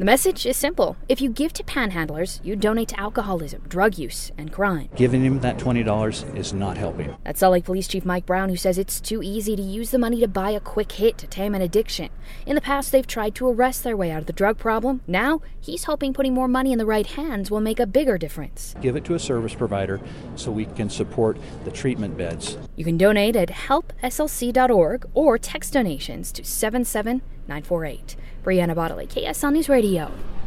The message is simple. If you give to panhandlers, you donate to alcoholism, drug use, and crime. Giving him that $20 is not helping. That's Salt Lake Police Chief Mike Brown, who says it's too easy to use the money to buy a quick hit to tame an addiction. In the past, they've tried to arrest their way out of the drug problem. Now, he's hoping putting more money in the right hands will make a bigger difference. Give it to a service provider so we can support the treatment beds. You can donate at helpslc.org or text donations to 77948. Brianna Bodley, KSL News Radio.